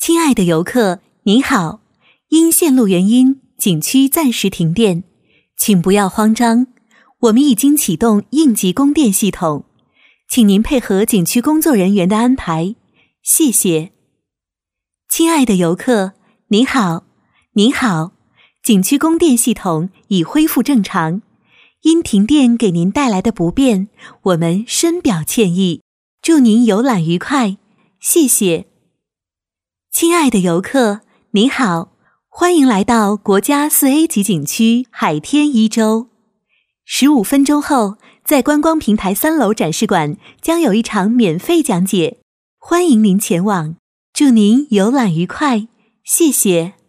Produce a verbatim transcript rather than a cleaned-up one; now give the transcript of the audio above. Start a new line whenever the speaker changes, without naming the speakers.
亲爱的游客，您好，因线路原因，景区暂时停电，请不要慌张，我们已经启动应急供电系统，请您配合景区工作人员的安排，谢谢。亲爱的游客，您好，您好，景区供电系统已恢复正常，因停电给您带来的不便，我们深表歉意，祝您游览愉快，谢谢。亲爱的游客，您好，欢迎来到国家 四 A 级景区海天一洲。十五分钟后，在观光平台三楼展示馆将有一场免费讲解，欢迎您前往，祝您游览愉快，谢谢。